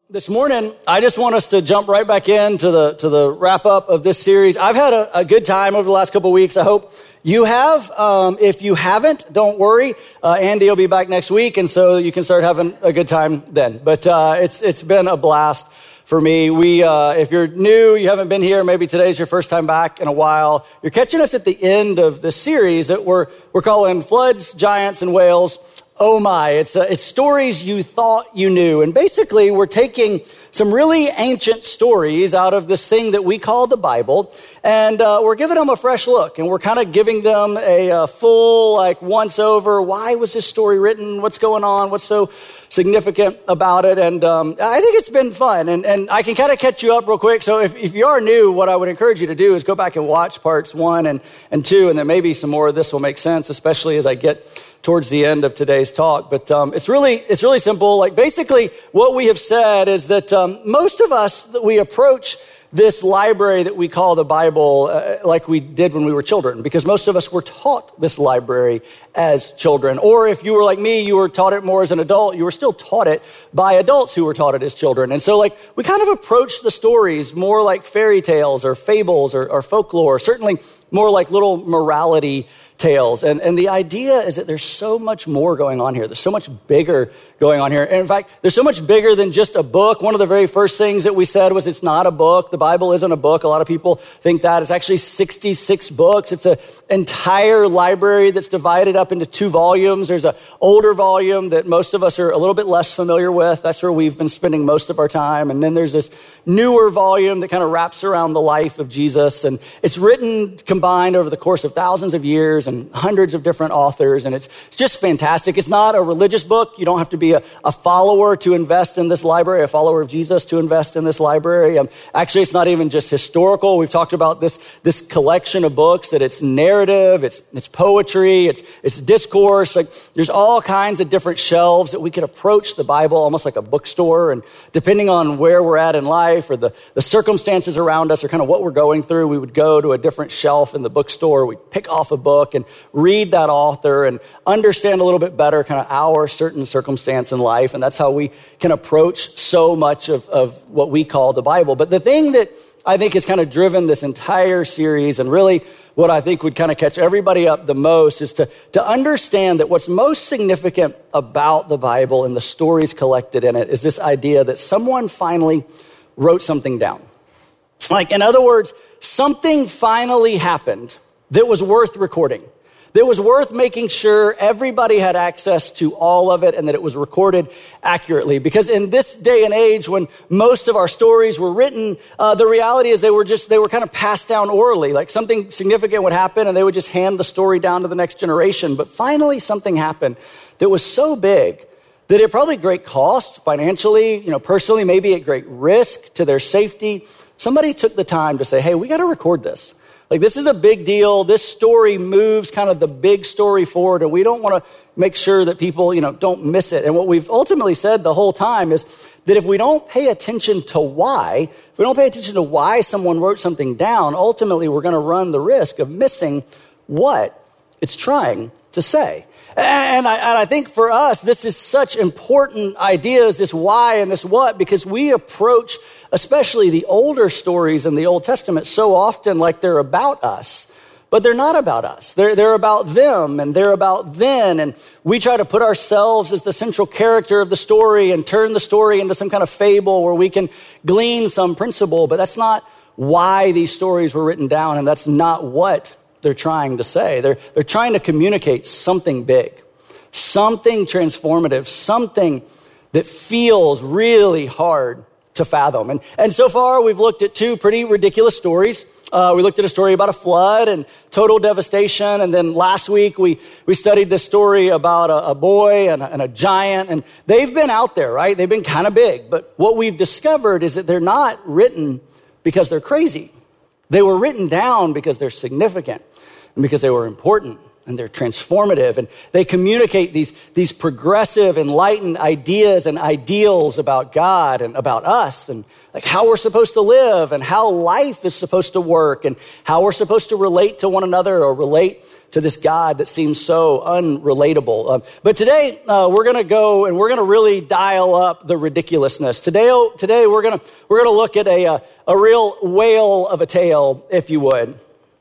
This morning, I just want us to jump right back into the wrap up of this series. I've had a good time over the last couple of weeks. I hope you have. If you haven't, don't worry. Andy will be back next week, and so you can start having a good time then. But it's been a blast for me. If you're new, you haven't been here, maybe today's your first time back in a while. You're catching us at the end of this series that we're calling Floods, Giants, and Whales. Oh my, it's stories you thought you knew. And basically, we're taking some really ancient stories out of this thing that we call the Bible, and we're giving them a fresh look, and we're kind of giving them a full, once over, why was this story written, what's going on, what's so significant about it, and I think it's been fun, and I can kind of catch you up real quick. So if you are new, what I would encourage you to do is go back and watch parts 1 and 2, and then maybe some more of this will make sense, especially as I get towards the end of today's talk. But it's really simple. Basically, what we have said is that most of us, we approach this library that we call the Bible like we did when we were children, because most of us were taught this library as children. Or if you were like me, you were taught it more as an adult, you were still taught it by adults who were taught it as children. And so we kind of approach the stories more like fairy tales or fables or folklore, certainly more like little morality tales. And the idea is that there's so much more going on here. There's so much bigger going on here. And in fact, there's so much bigger than just a book. One of the very first things that we said was it's not a book. The Bible isn't a book. A lot of people think that. It's actually 66 books. It's an entire library that's divided up into 2 volumes. There's an older volume that most of us are a little bit less familiar with. That's where we've been spending most of our time. And then there's this newer volume that kind of wraps around the life of Jesus. And it's written combined over the course of thousands of years and hundreds of different authors, and it's just fantastic. It's not a religious book. You don't have to be a follower to invest in this library, a follower of Jesus to invest in this library. Actually, it's not even just historical. We've talked about this collection of books, that it's narrative, it's poetry, it's discourse. There's all kinds of different shelves that we could approach the Bible almost like a bookstore, and depending on where we're at in life or the circumstances around us or kind of what we're going through, we would go to a different shelf in the bookstore. We'd pick off a book and read that author and understand a little bit better kind of our certain circumstance in life. And that's how we can approach so much of what we call the Bible. But the thing that I think has kind of driven this entire series, and really what I think would kind of catch everybody up the most, is to understand that what's most significant about the Bible and the stories collected in it is this idea that someone finally wrote something down. In other words, something finally happened that was worth recording, that was worth making sure everybody had access to all of it and that it was recorded accurately. Because in this day and age, when most of our stories were written, the reality is they were kind of passed down orally. Something significant would happen and they would just hand the story down to the next generation. But finally, something happened that was so big that at probably great cost financially, personally, maybe at great risk to their safety, somebody took the time to say, hey, we got to record this. This is a big deal. This story moves kind of the big story forward, and we don't want to make sure that people, don't miss it. And what we've ultimately said the whole time is that if we don't pay attention to why, if we don't pay attention to why someone wrote something down, ultimately we're going to run the risk of missing what it's trying to say. And I think for us, this is such important ideas, this why and this what, because we approach, especially the older stories in the Old Testament, so often like they're about us. But they're not about us. They're about them, and they're about then. And we try to put ourselves as the central character of the story and turn the story into some kind of fable where we can glean some principle. But that's not why these stories were written down, and that's not what they're trying to say. They're trying to communicate something big, something transformative, something that feels really hard to fathom. And so far, we've looked at 2 pretty ridiculous stories. We looked at a story about a flood and total devastation. And then last week, we studied this story about a boy and a giant. And they've been out there, right? They've been kind of big. But what we've discovered is that they're not written because they're crazy. They were written down because they're significant and because they were important and they're transformative, and they communicate these progressive, enlightened ideas and ideals about God and about us, and like how we're supposed to live and how life is supposed to work and how we're supposed to relate to one another or relate to this God that seems so unrelatable. But today we're going to go and we're going to really dial up the ridiculousness. Today we're going to look at a real whale of a tale, if you would.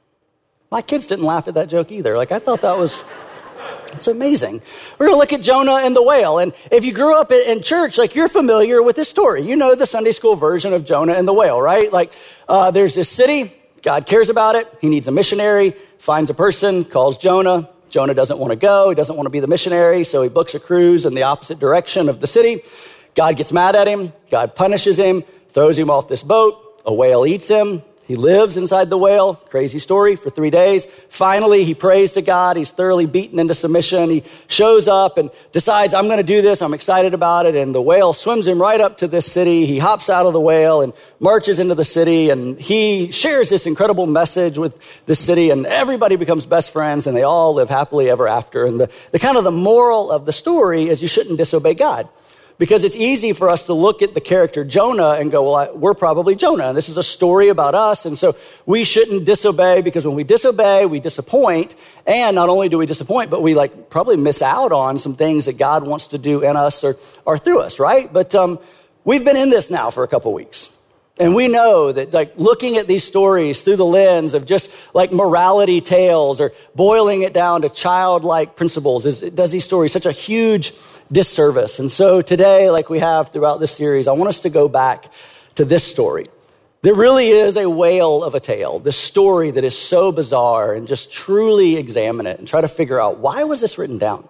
My kids didn't laugh at that joke either. Like, I thought that was, it's amazing. We're going to look at Jonah and the whale. And if you grew up in church, like, you're familiar with this story. You know the Sunday school version of Jonah and the whale, right? Like, there's this city. God cares about it. He needs a missionary, finds a person, calls Jonah. Jonah doesn't want to go. He doesn't want to be the missionary. So he books a cruise in the opposite direction of the city. God gets mad at him. God punishes him, throws him off this boat. A whale eats him. He lives inside the whale, crazy story, for 3 days. Finally, he prays to God. He's thoroughly beaten into submission. He shows up and decides, I'm going to do this. I'm excited about it. And the whale swims him right up to this city. He hops out of the whale and marches into the city. And he shares this incredible message with the city. And everybody becomes best friends. And they all live happily ever after. And the kind of the moral of the story is you shouldn't disobey God. Because it's easy for us to look at the character Jonah and go, well, we're probably Jonah. And this is a story about us. And so we shouldn't disobey, because when we disobey, we disappoint. And not only do we disappoint, but we probably miss out on some things that God wants to do in us or through us, right? But we've been in this now for a couple weeks. And we know that looking at these stories through the lens of just morality tales or boiling it down to childlike principles it does these stories such a huge disservice. And so today, like we have throughout this series, I want us to go back to this story. There really is a whale of a tale, this story that is so bizarre, and just truly examine it and try to figure out, why was this written down?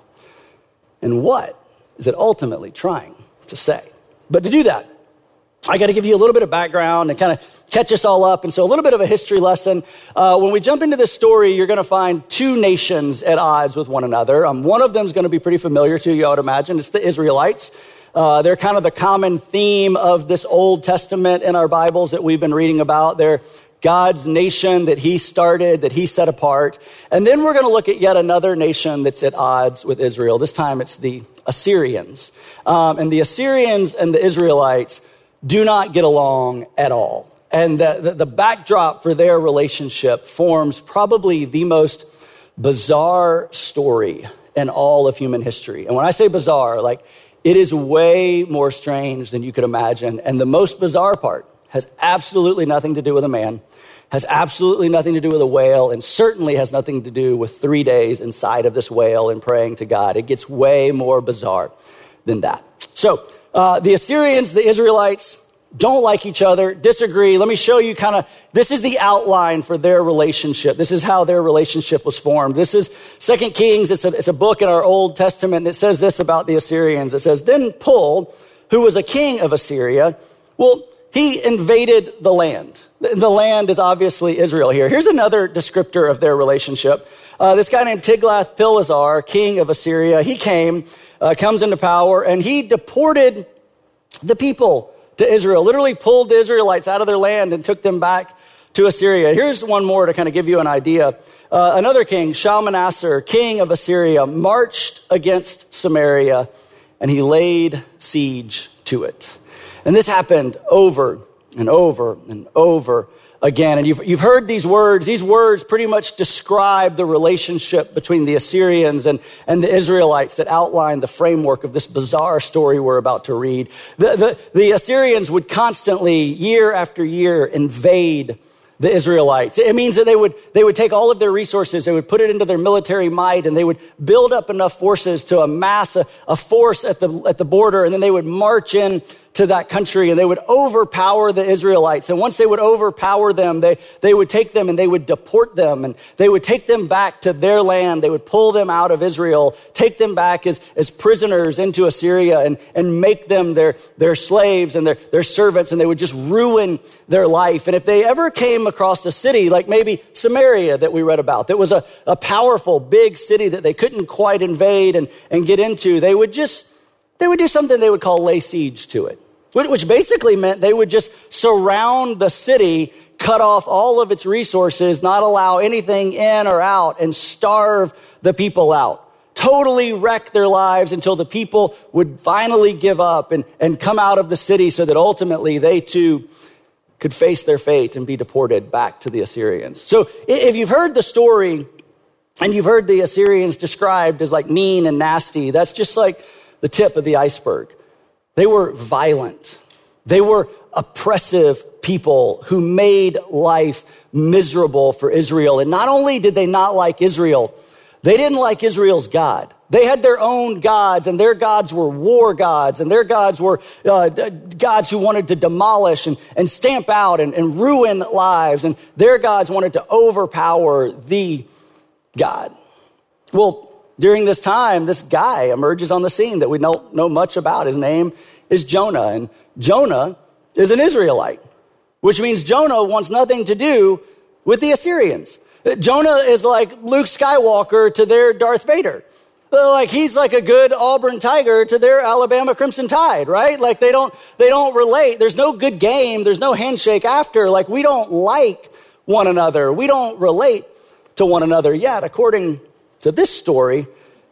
And what is it ultimately trying to say? But to do that, I got to give you a little bit of background and kind of catch us all up. And so a little bit of a history lesson. When we jump into this story, you're going to find two nations at odds with one another. One of them is going to be pretty familiar to you, I would imagine. It's the Israelites. They're kind of the common theme of this Old Testament in our Bibles that we've been reading about. They're God's nation that he started, that he set apart. And then we're going to look at yet another nation that's at odds with Israel. This time it's the Assyrians. And the Assyrians and the Israelites do not get along at all. And the backdrop for their relationship forms probably the most bizarre story in all of human history. And when I say bizarre, it is way more strange than you could imagine. And the most bizarre part has absolutely nothing to do with a man, has absolutely nothing to do with a whale, and certainly has nothing to do with 3 days inside of this whale and praying to God. It gets way more bizarre than that. So, the Assyrians, the Israelites, don't like each other, disagree. Let me show you this is the outline for their relationship. This is how their relationship was formed. This is 2 Kings. It's a book in our Old Testament, and it says this about the Assyrians. It says, then Pul, who was a king of Assyria, he invaded the land. The land is obviously Israel here. Here's another descriptor of their relationship. This guy named Tiglath-Pileser, king of Assyria, he comes into power, and he deported the people to Israel, literally pulled the Israelites out of their land and took them back to Assyria. Here's one more to kind of give you an idea. Another king, Shalmaneser, king of Assyria, marched against Samaria, and he laid siege to it. And this happened over and over and over again. And you've heard these words. These words pretty much describe the relationship between the Assyrians and the Israelites that outline the framework of this bizarre story we're about to read. The Assyrians would constantly, year after year, invade the Israelites. It means that they would take all of their resources, they would put it into their military might, and they would build up enough forces to amass a force at the border, and then they would march in to that country, and they would overpower the Israelites. And once they would overpower them, they would take them and they would deport them, and they would take them back to their land. They would pull them out of Israel, take them back as prisoners into Assyria, and make them their slaves and their servants, and they would just ruin their life. And if they ever came across a city like maybe Samaria that we read about, that was a powerful, big city that they couldn't quite invade and get into, they would do something they would call lay siege to it, which basically meant they would just surround the city, cut off all of its resources, not allow anything in or out, and starve the people out. Totally wreck their lives until the people would finally give up and come out of the city so that ultimately they too could face their fate and be deported back to the Assyrians. So if you've heard the story and you've heard the Assyrians described as like mean and nasty, that's just like the tip of the iceberg. They were violent. They were oppressive people who made life miserable for Israel. And not only did they not like Israel, they didn't like Israel's God. They had their own gods, and their gods were war gods, and their gods were gods who wanted to demolish and stamp out and ruin lives, and their gods wanted to overpower the God. Well, during this time, this guy emerges on the scene that we don't know much about. His name is Jonah, and Jonah is an Israelite, which means Jonah wants nothing to do with the Assyrians. Jonah is like Luke Skywalker to their Darth Vader. Like he's like a good Auburn Tiger to their Alabama Crimson Tide, right? Like they don't relate. There's no good game. There's no handshake after. Like we don't like one another. We don't relate to one another yet. According to this story,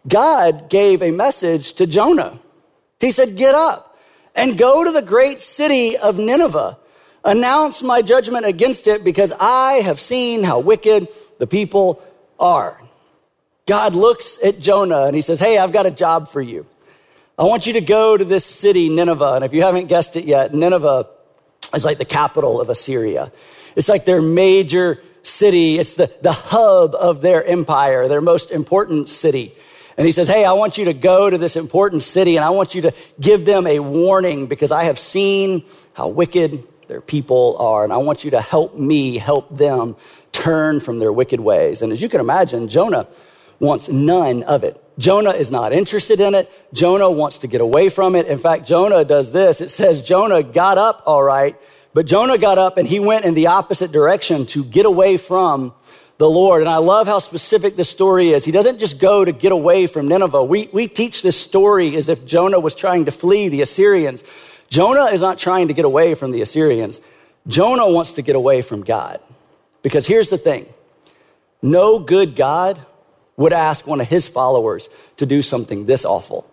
God gave a message to Jonah. He said, get up and go to the great city of Nineveh. Announce my judgment against it because I have seen how wicked the people are. God looks at Jonah and he says, hey, I've got a job for you. I want you to go to this city, Nineveh. And if you haven't guessed it yet, Nineveh is like the capital of Assyria. It's like their major city. It's the hub of their empire, their most important city. And he says, hey, I want you to go to this important city and I want you to give them a warning because I have seen how wicked their people are. And I want you to help me help them turn from their wicked ways. And as you can imagine, Jonah wants none of it. Jonah is not interested in it. Jonah wants to get away from it. In fact, Jonah does this. It says Jonah got up all right, but Jonah got up and he went in the opposite direction to get away from the Lord. And I love how specific this story is. He doesn't just go to get away from Nineveh. We teach this story as if Jonah was trying to flee the Assyrians. Jonah is not trying to get away from the Assyrians. Jonah wants to get away from God. Because here's the thing. No good God would ask one of his followers to do something this awful.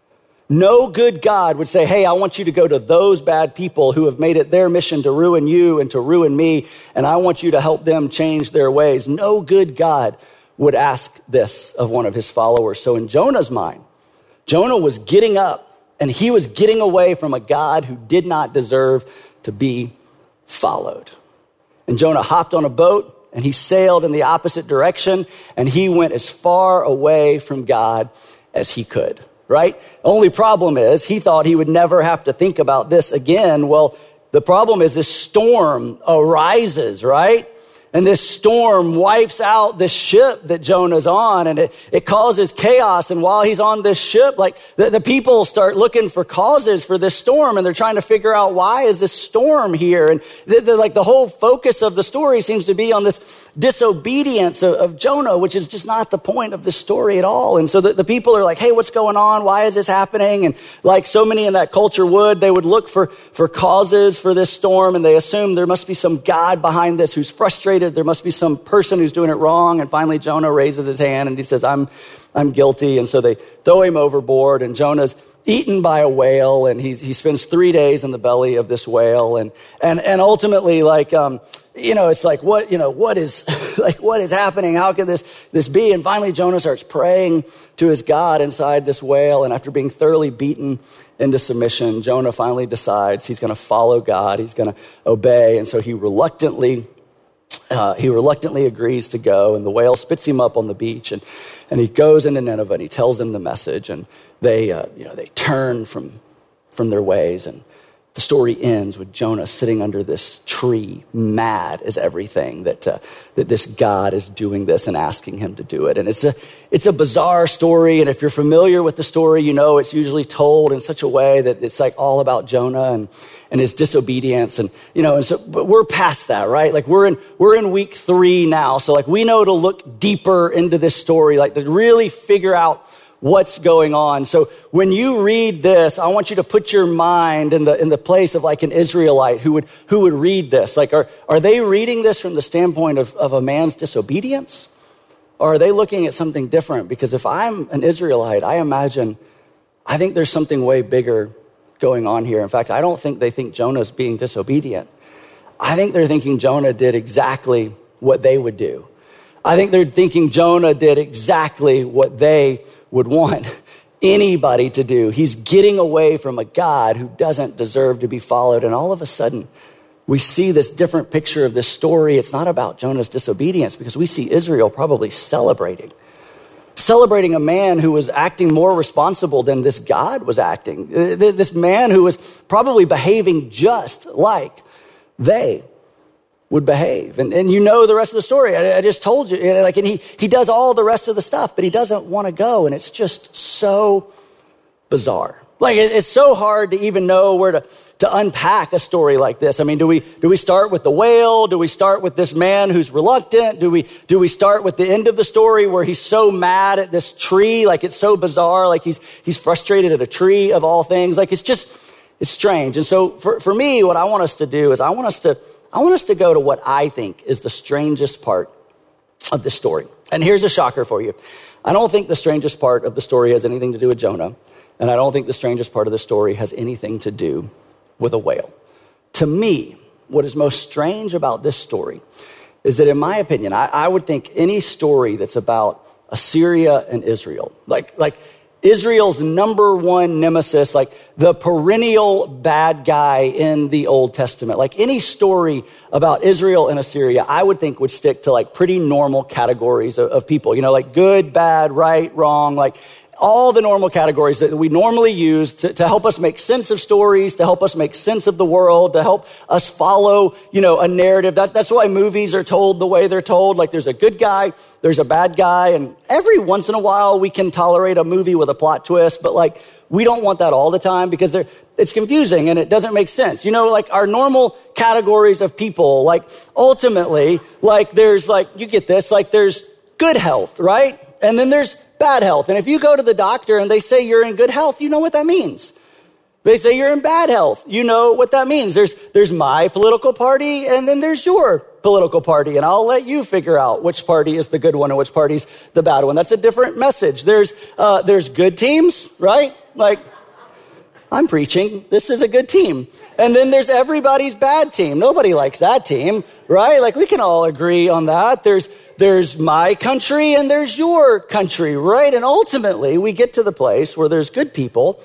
No good God would say, hey, I want you to go to those bad people who have made it their mission to ruin you and to ruin me, and I want you to help them change their ways. No good God would ask this of one of his followers. So in Jonah's mind, Jonah was getting up and he was getting away from a God who did not deserve to be followed. And Jonah hopped on a boat and he sailed in the opposite direction and he went as far away from God as he could, right? Only problem is he thought he would never have to think about this again. Well, the problem is this storm arises, right? And this storm wipes out the ship that Jonah's on and it causes chaos. And while he's on this ship, like the people start looking for causes for this storm and they're trying to figure out why is this storm here? And the whole focus of the story seems to be on this disobedience of Jonah, which is just not the point of the story at all. And so the people are like, hey, what's going on? Why is this happening? And like so many in that culture they would look for causes for this storm and they assume there must be some God behind this who's frustrated. There must be some person who's doing it wrong. And finally, Jonah raises his hand and he says, I'm guilty. And so they throw him overboard and Jonah's eaten by a whale. And he spends 3 days in the belly of this whale. And ultimately, it's like, what is happening? How can this be? And finally, Jonah starts praying to his God inside this whale. And after being thoroughly beaten into submission, Jonah finally decides he's going to follow God. He's going to obey. And so he reluctantly agrees to go, and the whale spits him up on the beach, and he goes into Nineveh and he tells them the message, and they turn from their ways, and the story ends with Jonah sitting under this tree, mad as everything that this God is doing this and asking him to do it. And it's a bizarre story. And if you're familiar with the story, you know it's usually told in such a way that it's like all about Jonah and his disobedience. And but we're past that, right? Like we're in week 3 now. So like we know to look deeper into this story, like to really figure out what's going on. So when you read this, I want you to put your mind in the place of like an Israelite who would read this. Like, are they reading this from the standpoint of a man's disobedience? Or are they looking at something different? Because if I'm an Israelite, I think there's something way bigger going on here. In fact, I don't think they think Jonah's being disobedient. I think they're thinking Jonah did exactly what they would do. I think they're thinking Jonah did exactly what they would want anybody to do. He's getting away from a God who doesn't deserve to be followed. And all of a sudden, we see this different picture of this story. It's not about Jonah's disobedience, because we see Israel probably celebrating a man who was acting more responsible than this God was acting. This man who was probably behaving just like they would behave. And you know the rest of the story. I just told you. And he does all the rest of the stuff, but he doesn't want to go. And it's just so bizarre. Like, it's so hard to even know where to unpack a story like this. I mean, do we start with the whale? Do we start with this man who's reluctant? Do we start with the end of the story where he's so mad at this tree? Like, it's so bizarre. Like, he's frustrated at a tree of all things. Like, it's strange. And so for me, what I want us to do is I want us to go to what I think is the strangest part of this story. And here's a shocker for you. I don't think the strangest part of the story has anything to do with Jonah. And I don't think the strangest part of the story has anything to do with a whale. To me, what is most strange about this story is that, in my opinion, I would think any story that's about Assyria and Israel, like Israel's number one nemesis, like the perennial bad guy in the Old Testament, like any story about Israel and Assyria, I would think would stick to like pretty normal categories of people, like good, bad, right, wrong, like all the normal categories that we normally use to help us make sense of stories, to help us make sense of the world, to help us follow, a narrative. That's why movies are told the way they're told. Like, there's a good guy, there's a bad guy, and every once in a while we can tolerate a movie with a plot twist, but like, we don't want that all the time because it's confusing and it doesn't make sense. Like our normal categories of people, like ultimately, like there's like, you get this, like there's good health, right? And then there's bad health. And if you go to the doctor and they say you're in good health, you know what that means. They say you're in bad health. You know what that means. There's my political party and then there's your political party. And I'll let you figure out which party is the good one and which party's the bad one. That's a different message. There's good teams, right? Like, I'm preaching. This is a good team. And then there's everybody's bad team. Nobody likes that team, right? Like, we can all agree on that. There's my country and there's your country, right? And ultimately, we get to the place where there's good people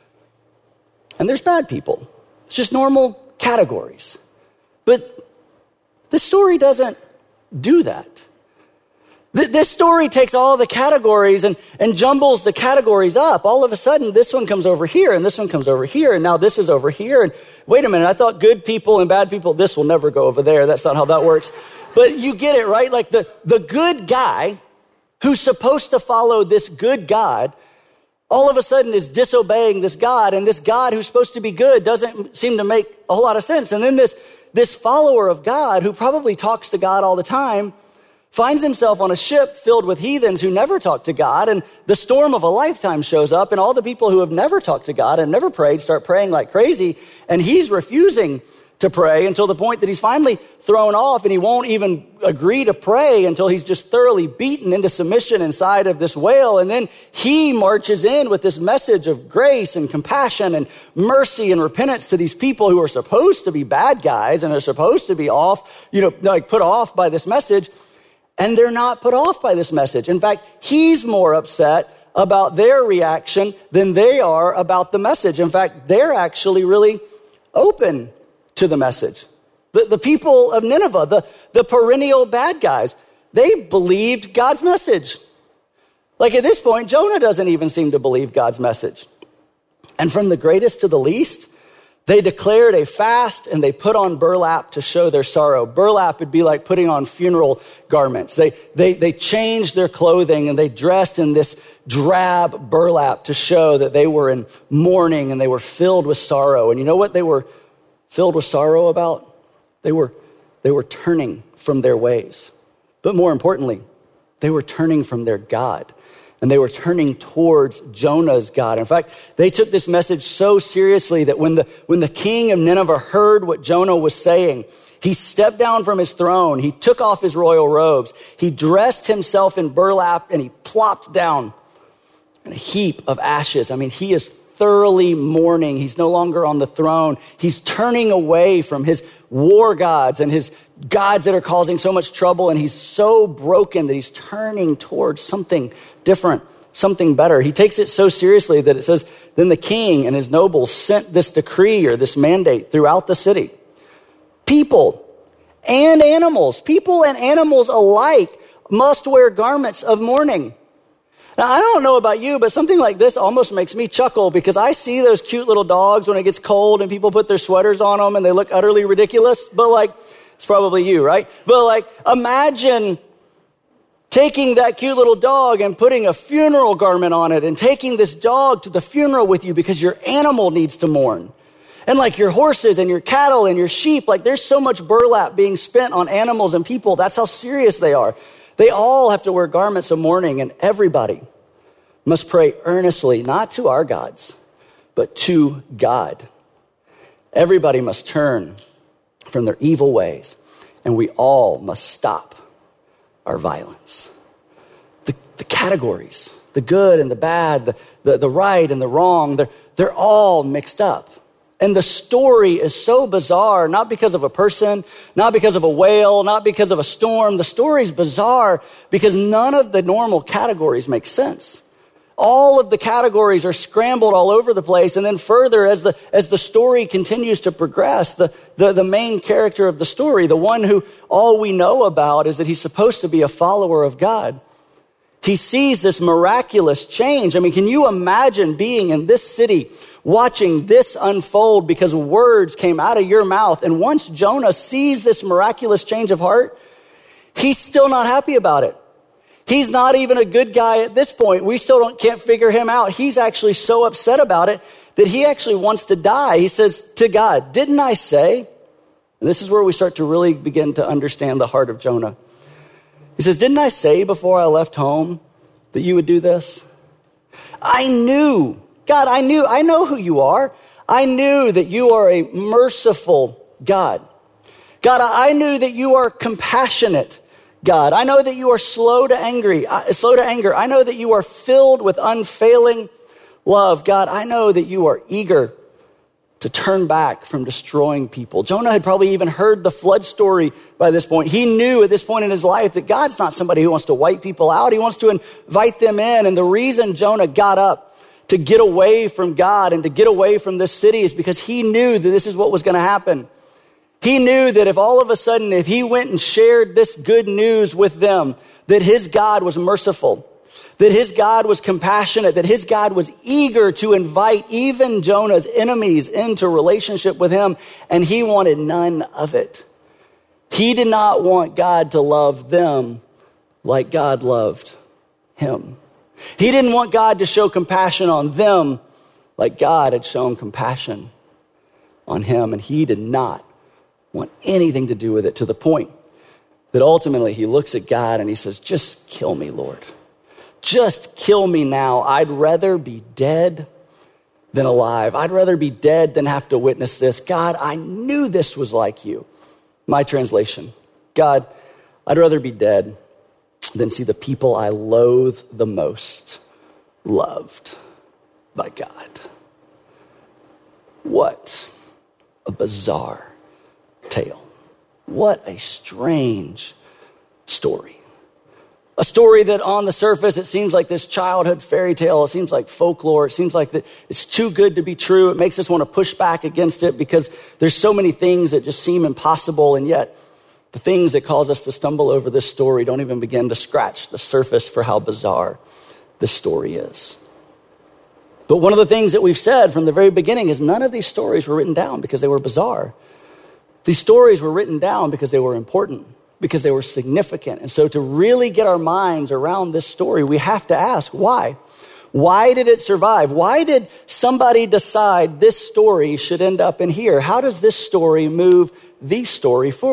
and there's bad people. It's just normal categories. But this story doesn't do that. This story takes all the categories and jumbles the categories up. All of a sudden, this one comes over here, and this one comes over here, and now this is over here. And wait a minute, I thought good people and bad people, this will never go over there. That's not how that works. But you get it, right? Like the good guy who's supposed to follow this good God, all of a sudden is disobeying this God, and this God who's supposed to be good doesn't seem to make a whole lot of sense. And then this follower of God, who probably talks to God all the time, finds himself on a ship filled with heathens who never talk to God, and the storm of a lifetime shows up, and all the people who have never talked to God and never prayed start praying like crazy, and he's refusing to pray until the point that he's finally thrown off, and he won't even agree to pray until he's just thoroughly beaten into submission inside of this whale. And then he marches in with this message of grace and compassion and mercy and repentance to these people who are supposed to be bad guys and are supposed to be off, like put off by this message. And they're not put off by this message. In fact, he's more upset about their reaction than they are about the message. In fact, they're actually really open to the message. The people of Nineveh, the perennial bad guys, they believed God's message. Like, at this point, Jonah doesn't even seem to believe God's message. And from the greatest to the least, they declared a fast and they put on burlap to show their sorrow. Burlap would be like putting on funeral garments. They changed their clothing and they dressed in this drab burlap to show that they were in mourning and they were filled with sorrow. And you know what they were filled with sorrow about? They were turning from their ways. But more importantly, they were turning from their God. And they were turning towards Jonah's God. In fact, they took this message so seriously that when the king of Nineveh heard what Jonah was saying, he stepped down from his throne. He took off his royal robes. He dressed himself in burlap and he plopped down in a heap of ashes. I mean, he is thoroughly mourning. He's no longer on the throne. He's turning away from his war gods and his gods that are causing so much trouble. And he's so broken that he's turning towards something different, something better. He takes it so seriously that it says, then the king and his nobles sent this decree or this mandate throughout the city. People and animals alike must wear garments of mourning. Now, I don't know about you, but something like this almost makes me chuckle because I see those cute little dogs when it gets cold and people put their sweaters on them and they look utterly ridiculous. But it's probably you, right? But imagine taking that cute little dog and putting a funeral garment on it and taking this dog to the funeral with you because your animal needs to mourn. And your horses and your cattle and your sheep, there's so much burlap being spent on animals and people. That's how serious they are. They all have to wear garments of mourning, and everybody must pray earnestly, not to our gods, but to God. Everybody must turn from their evil ways, and we all must stop our violence. The categories, the good and the bad, the right and the wrong, they're all mixed up. And the story is so bizarre, not because of a person, not because of a whale, not because of a storm. The story is bizarre because none of the normal categories make sense. All of the categories are scrambled all over the place. And then further, as the story continues to progress, the main character of the story, the one who all we know about is that he's supposed to be a follower of God. He sees this miraculous change. I mean, can you imagine being in this city, watching this unfold because words came out of your mouth? And once Jonah sees this miraculous change of heart, he's still not happy about it. He's not even a good guy at this point. We still can't figure him out. He's actually so upset about it that he actually wants to die. He says to God, didn't I say? And this is where we start to really begin to understand the heart of Jonah. He says, didn't I say before I left home that you would do this? I knew, God, I know who you are. I knew that you are a merciful God. God, I knew that you are compassionate God. I know that you are slow to anger. I know that you are filled with unfailing love. God, I know that you are eager to turn back from destroying people. Jonah had probably even heard the flood story by this point. He knew at this point in his life that God's not somebody who wants to wipe people out. He wants to invite them in. And the reason Jonah got up to get away from God and to get away from this city is because he knew that this is what was going to happen. He knew that if all of a sudden, if he went and shared this good news with them, that his God was merciful, that his God was compassionate, that his God was eager to invite even Jonah's enemies into relationship with him, and he wanted none of it. He did not want God to love them like God loved him. He didn't want God to show compassion on them like God had shown compassion on him, and he did not want anything to do with it, to the point that ultimately he looks at God and he says, just kill me, Lord. Just kill me now. I'd rather be dead than alive. I'd rather be dead than have to witness this. God, I knew this was like you. My translation, God, I'd rather be dead than see the people I loathe the most loved by God. What a bizarre tale. What a strange story. A story that on the surface, it seems like this childhood fairy tale. It seems like folklore. It seems like that it's too good to be true. It makes us want to push back against it because there's so many things that just seem impossible. And yet the things that cause us to stumble over this story don't even begin to scratch the surface for how bizarre this story is. But one of the things that we've said from the very beginning is none of these stories were written down because they were bizarre. These stories were written down because they were important, because they were significant. And so to really get our minds around this story, we have to ask, why? Why did it survive? Why did somebody decide this story should end up in here? How does this story move the story forward?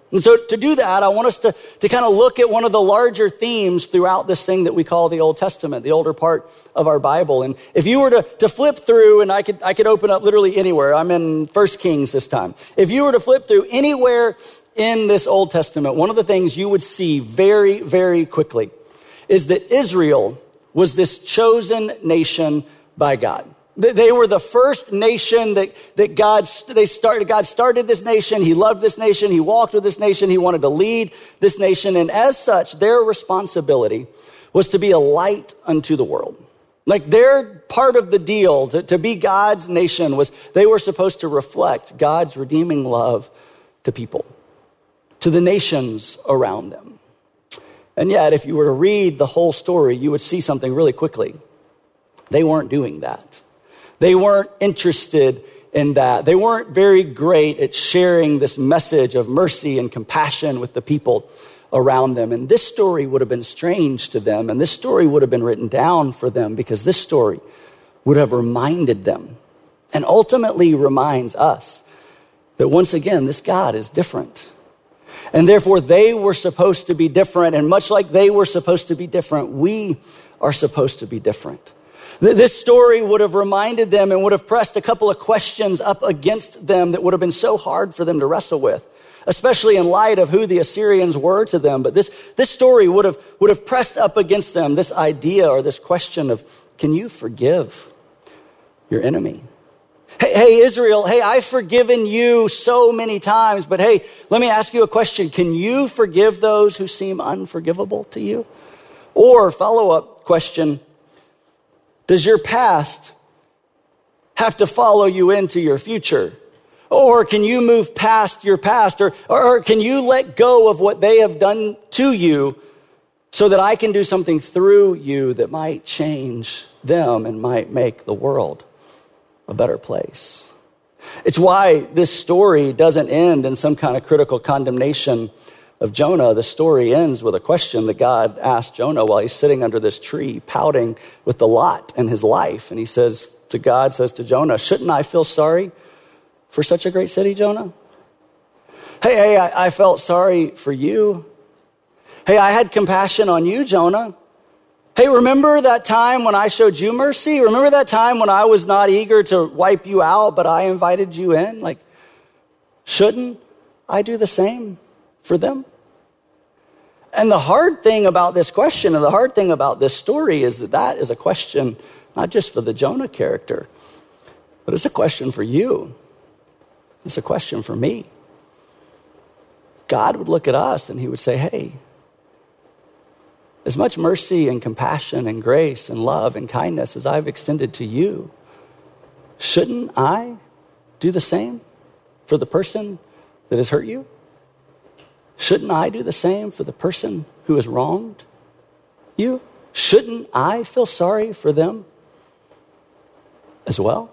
And so to do that, I want us to kind of look at one of the larger themes throughout this thing that we call the Old Testament, the older part of our Bible. And if you were to flip through, and I could open up literally anywhere. I'm in 1 Kings this time. If you were to flip through anywhere in this Old Testament, one of the things you would see very, very quickly is that Israel was this chosen nation by God. They were the first nation that God started this nation. He loved this nation. He walked with this nation. He wanted to lead this nation. And as such, their responsibility was to be a light unto the world. Like their part of the deal to be God's nation was they were supposed to reflect God's redeeming love to people, to the nations around them. And yet, if you were to read the whole story, you would see something really quickly. They weren't doing that. They weren't interested in that. They weren't very great at sharing this message of mercy and compassion with the people around them. And this story would have been strange to them. And this story would have been written down for them because this story would have reminded them and ultimately reminds us that once again, this God is different. And therefore, they were supposed to be different. And much like they were supposed to be different, we are supposed to be different. This story would have reminded them and would have pressed a couple of questions up against them that would have been so hard for them to wrestle with, especially in light of who the Assyrians were to them. But this story would have pressed up against them this idea or this question of, can you forgive your enemy? Hey, Israel, hey, I've forgiven you so many times, but hey, let me ask you a question. Can you forgive those who seem unforgivable to you? Or follow-up question, does your past have to follow you into your future? Or can you move past your past? Or can you let go of what they have done to you so that I can do something through you that might change them and might make the world a better place? It's why this story doesn't end in some kind of critical condemnation of Jonah. The story ends with a question that God asked Jonah while he's sitting under this tree, pouting with the lot in his life. And he says to Jonah, shouldn't I feel sorry for such a great city, Jonah? Hey, I felt sorry for you. Hey, I had compassion on you, Jonah. Hey, remember that time when I showed you mercy? Remember that time when I was not eager to wipe you out, but I invited you in? Like, shouldn't I do the same for them? And the hard thing about this question and the hard thing about this story is that is a question not just for the Jonah character, but it's a question for you. It's a question for me. God would look at us and he would say, hey, as much mercy and compassion and grace and love and kindness as I've extended to you, shouldn't I do the same for the person that has hurt you? Shouldn't I do the same for the person who has wronged you? Shouldn't I feel sorry for them as well?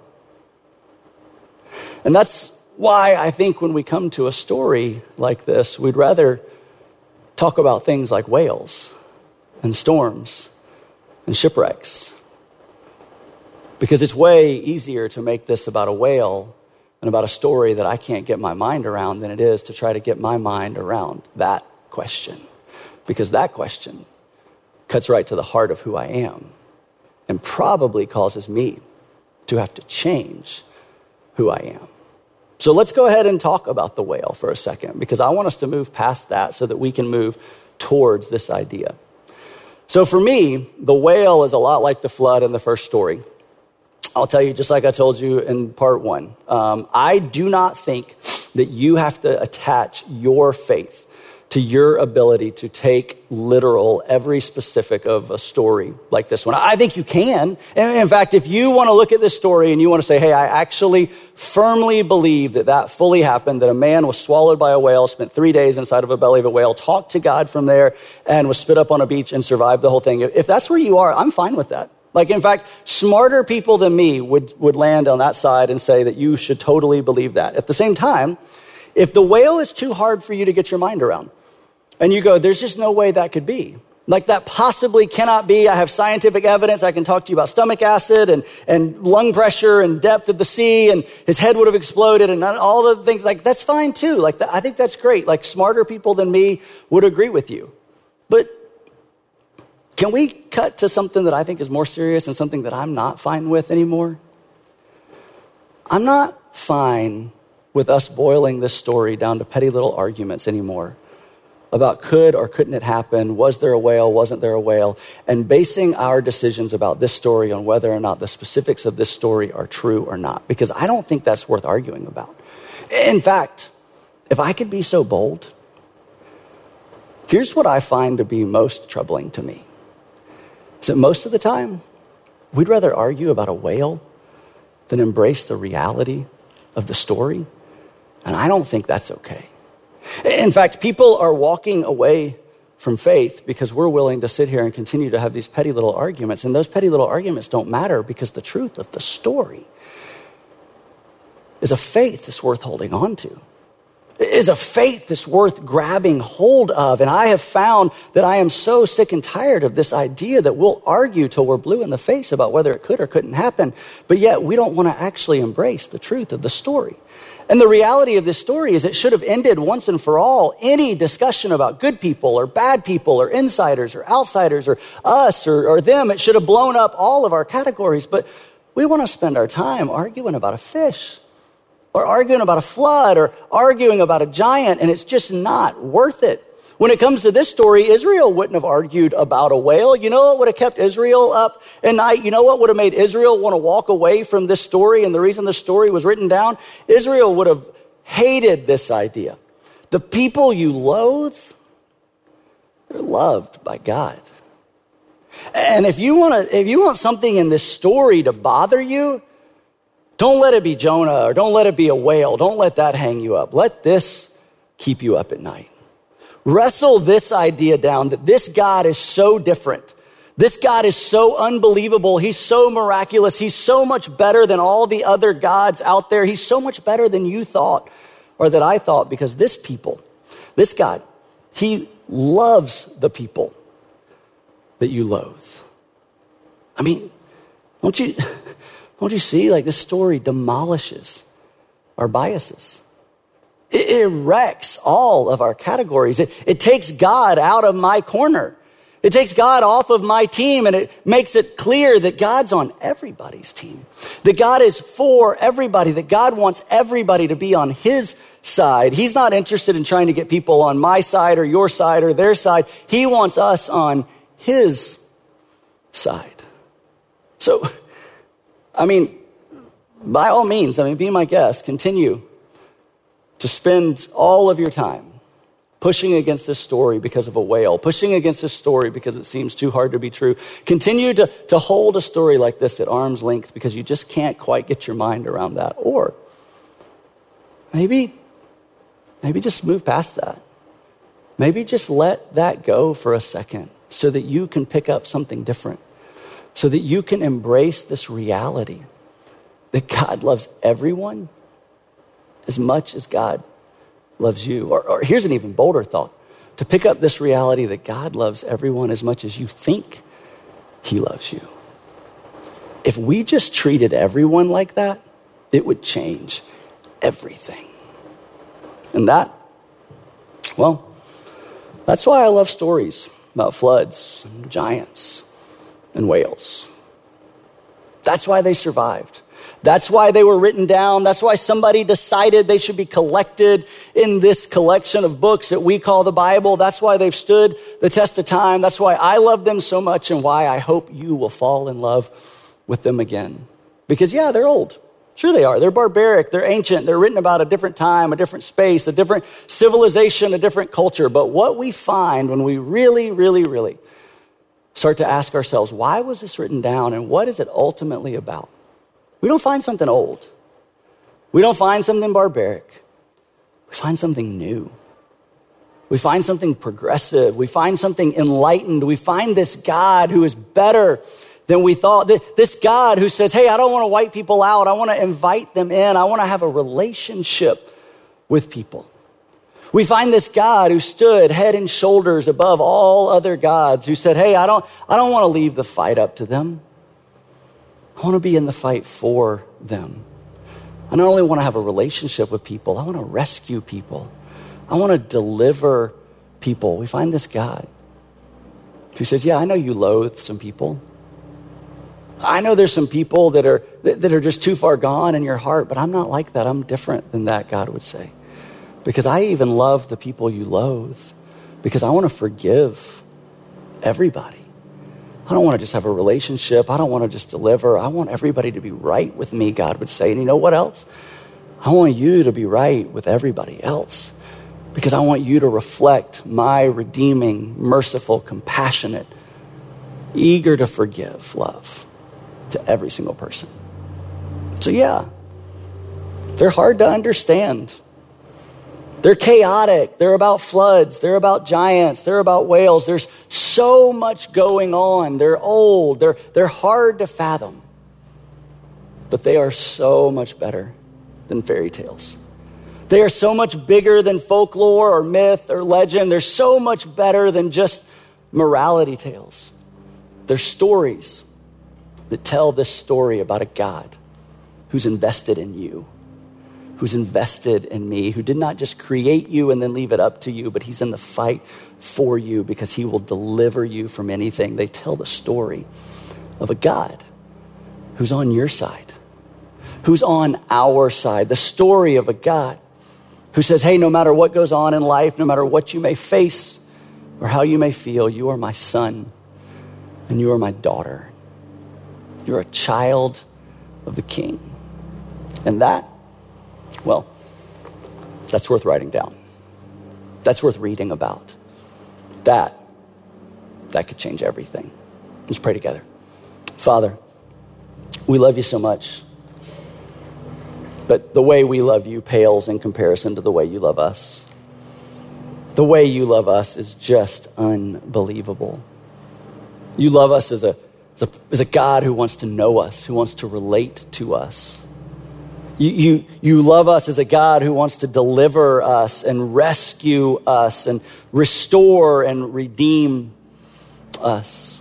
And that's why I think when we come to a story like this, we'd rather talk about things like whales and storms and shipwrecks. Because it's way easier to make this about a whale and about a story that I can't get my mind around than it is to try to get my mind around that question. Because that question cuts right to the heart of who I am and probably causes me to have to change who I am. So let's go ahead and talk about the whale for a second, because I want us to move past that so that we can move towards this idea. So for me, the whale is a lot like the flood in the first story. I'll tell you, just like I told you in part one, I do not think that you have to attach your faith to your ability to take literal every specific of a story like this one. I think you can. And in fact, if you want to look at this story and you want to say, hey, I actually firmly believe that fully happened, that a man was swallowed by a whale, spent 3 days inside of a belly of a whale, talked to God from there, and was spit up on a beach and survived the whole thing. If that's where you are, I'm fine with that. Like, in fact, smarter people than me would land on that side and say that you should totally believe that. At the same time, if the whale is too hard for you to get your mind around, and you go, there's just no way that could be, Like that possibly cannot be. I have scientific evidence. I can talk to you about stomach acid and lung pressure and depth of the sea, and his head would have exploded and all the things. Like, that's fine too. Like, I think that's great. Like, smarter people than me would agree with you. But can we cut to something that I think is more serious and something that I'm not fine with anymore? I'm not fine with us boiling this story down to petty little arguments anymore about could or couldn't it happen, was there a whale, wasn't there a whale, and basing our decisions about this story on whether or not the specifics of this story are true or not, because I don't think that's worth arguing about. In fact, if I could be so bold, here's what I find to be most troubling to me. Is that most of the time, we'd rather argue about a whale than embrace the reality of the story, and I don't think that's okay. In fact, people are walking away from faith because we're willing to sit here and continue to have these petty little arguments. And those petty little arguments don't matter because the truth of the story is a faith that's worth holding on to. It is a faith that's worth grabbing hold of. And I have found that I am so sick and tired of this idea that we'll argue till we're blue in the face about whether it could or couldn't happen, but yet we don't want to actually embrace the truth of the story. And the reality of this story is it should have ended once and for all any discussion about good people or bad people or insiders or outsiders or us or them. It should have blown up all of our categories. But we want to spend our time arguing about a fish or arguing about a flood or arguing about a giant, and it's just not worth it. When it comes to this story, Israel wouldn't have argued about a whale. You know what would have kept Israel up at night? You know what would have made Israel want to walk away from this story and the reason the story was written down? Israel would have hated this idea. The people you loathe, they're loved by God. And if you want something in this story to bother you, don't let it be Jonah or don't let it be a whale. Don't let that hang you up. Let this keep you up at night. Wrestle this idea down that this God is so different. This God is so unbelievable. He's so miraculous. He's so much better than all the other gods out there. He's so much better than you thought or that I thought, because this God, he loves the people that you loathe. I mean, don't you see, like, this story demolishes our biases. It wrecks all of our categories. It takes God out of my corner. It takes God off of my team, and it makes it clear that God's on everybody's team. That God is for everybody, that God wants everybody to be on his side. He's not interested in trying to get people on my side or your side or their side. He wants us on his side. So, I mean, by all means, be my guest. Continue to spend all of your time pushing against this story because of a whale, pushing against this story because it seems too hard to be true. Continue to hold a story like this at arm's length because you just can't quite get your mind around that. Or maybe just move past that. Maybe just let that go for a second so that you can pick up something different, so that you can embrace this reality that God loves everyone as much as God loves you. Or here's an even bolder thought, to pick up this reality that God loves everyone as much as you think he loves you. If we just treated everyone like that, it would change everything. And that's why I love stories about floods, and giants, and whales. That's why they survived. That's why they were written down. That's why somebody decided they should be collected in this collection of books that we call the Bible. That's why they've stood the test of time. That's why I love them so much and why I hope you will fall in love with them again. Because, yeah, they're old. Sure they are. They're barbaric. They're ancient. They're written about a different time, a different space, a different civilization, a different culture. But what we find when we really, really, really start to ask ourselves, why was this written down and what is it ultimately about? We don't find something old. We don't find something barbaric. We find something new. We find something progressive. We find something enlightened. We find this God who is better than we thought. This God who says, hey, I don't want to wipe people out. I want to invite them in. I want to have a relationship with people. We find this God who stood head and shoulders above all other gods, who said, hey, I don't want to leave the fight up to them. I want to be in the fight for them. I not only want to have a relationship with people, I want to rescue people. I want to deliver people. We find this God who says, yeah, I know you loathe some people. I know there's some people that are just too far gone in your heart, but I'm not like that. I'm different than that, God would say. Because I even love the people you loathe, because I want to forgive everybody. I don't want to just have a relationship. I don't want to just deliver. I want everybody to be right with me, God would say. And you know what else? I want you to be right with everybody else, because I want you to reflect my redeeming, merciful, compassionate, eager to forgive love to every single person. So yeah, they're hard to understand. They're chaotic. They're about floods. They're about giants. They're about whales. There's so much going on. They're old. They're hard to fathom. But they are so much better than fairy tales. They are so much bigger than folklore or myth or legend. They're so much better than just morality tales. They're stories that tell this story about a God who's invested in you, who's invested in me, who did not just create you and then leave it up to you, but he's in the fight for you because he will deliver you from anything. They tell the story of a God who's on your side, who's on our side. The story of a God who says, hey, no matter what goes on in life, no matter what you may face or how you may feel, you are my son and you are my daughter. You're a child of the King. And that, well, that's worth writing down. That's worth reading about. That could change everything. Let's pray together. Father, we love you so much. But the way we love you pales in comparison to the way you love us. The way you love us is just unbelievable. You love us as a God who wants to know us, who wants to relate to us. You love us as a God who wants to deliver us and rescue us and restore and redeem us.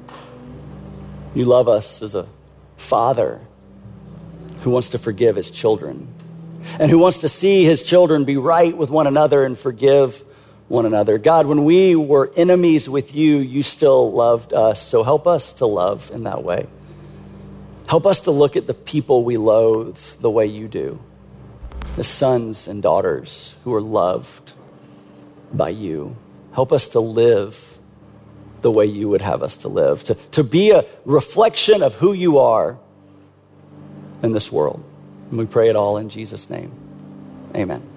You love us as a father who wants to forgive his children and who wants to see his children be right with one another and forgive one another. God, when we were enemies with you, you still loved us. So help us to love in that way. Help us to look at the people we loathe the way you do, the sons and daughters who are loved by you. Help us to live the way you would have us to live, to be a reflection of who you are in this world. And we pray it all in Jesus' name. Amen.